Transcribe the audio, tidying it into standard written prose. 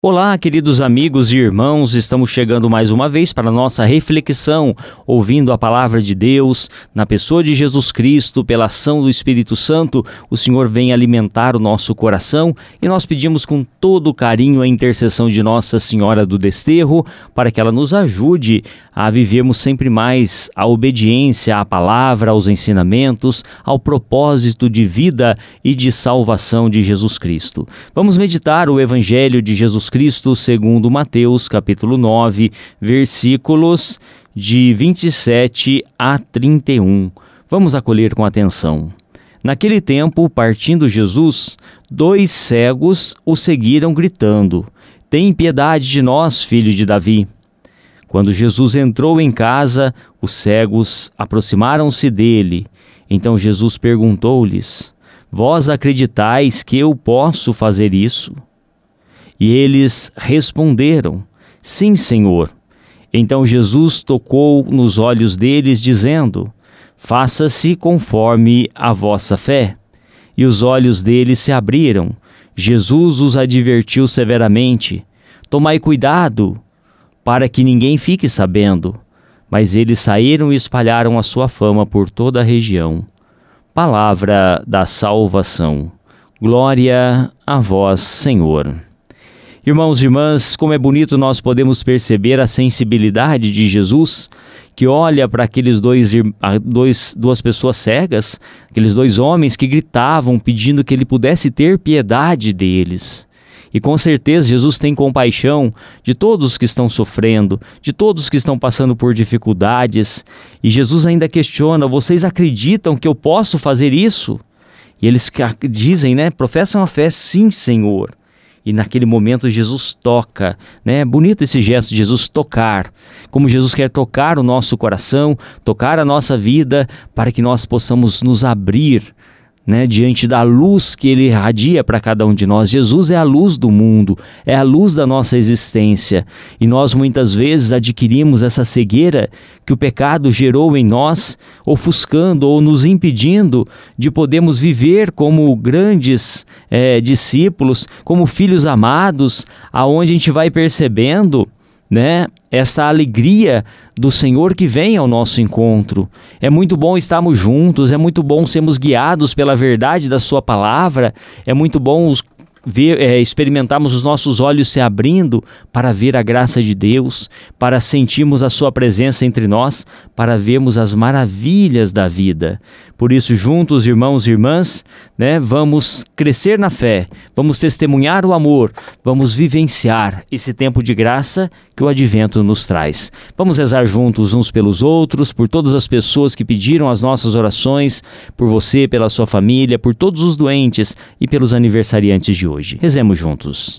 Olá, queridos amigos e irmãos, estamos chegando mais uma vez para a nossa reflexão, ouvindo a palavra de Deus, na pessoa de Jesus Cristo, pela ação do Espírito Santo. O Senhor vem alimentar o nosso coração e nós pedimos com todo carinho a intercessão de Nossa Senhora do Desterro para que ela nos ajude a vivermos sempre mais a obediência à palavra, aos ensinamentos, ao propósito de vida e de salvação de Jesus Cristo. Vamos meditar o Evangelho de Jesus Cristo segundo Mateus, capítulo 9, versículos de 27 a 31. Vamos acolher com atenção. Naquele tempo, partindo Jesus, 2 cegos o seguiram gritando: "Tem piedade de nós, filho de Davi." Quando Jesus entrou em casa, os cegos aproximaram-se dele. Então Jesus perguntou-lhes: "Vós acreditais que eu posso fazer isso?" E eles responderam: "Sim, Senhor." Então Jesus tocou nos olhos deles, dizendo: "Faça-se conforme a vossa fé." E os olhos deles se abriram. Jesus os advertiu severamente: "Tomai cuidado, para que ninguém fique sabendo." Mas eles saíram e espalharam a sua fama por toda a região. Palavra da salvação. Glória a vós, Senhor. Irmãos e irmãs, como é bonito nós podemos perceber a sensibilidade de Jesus, que olha para aqueles duas pessoas cegas, aqueles 2 homens que gritavam pedindo que ele pudesse ter piedade deles. E com certeza Jesus tem compaixão de todos que estão sofrendo, de todos que estão passando por dificuldades. E Jesus ainda questiona: "Vocês acreditam que eu posso fazer isso?" E eles dizem, professam a fé: "Sim, Senhor." E naquele momento Jesus toca, Bonito esse gesto de Jesus tocar, como Jesus quer tocar o nosso coração, tocar a nossa vida, para que nós possamos nos abrir, diante da luz que Ele irradia para cada um de nós. Jesus é a luz do mundo, é a luz da nossa existência. E nós muitas vezes adquirimos essa cegueira que o pecado gerou em nós, ofuscando ou nos impedindo de podermos viver como grandes discípulos, como filhos amados, aonde a gente vai percebendo essa alegria do Senhor que vem ao nosso encontro. É muito bom estarmos juntos, é muito bom sermos guiados pela verdade da sua palavra, é muito bom experimentarmos os nossos olhos se abrindo para ver a graça de Deus, para sentirmos a sua presença entre nós, para vermos as maravilhas da vida. Por isso, juntos, irmãos e irmãs, vamos crescer na fé, vamos testemunhar o amor, vamos vivenciar esse tempo de graça que o Advento nos traz. Vamos rezar juntos uns pelos outros, por todas as pessoas que pediram as nossas orações, por você, pela sua família, por todos os doentes e pelos aniversariantes de hoje. Rezemos juntos.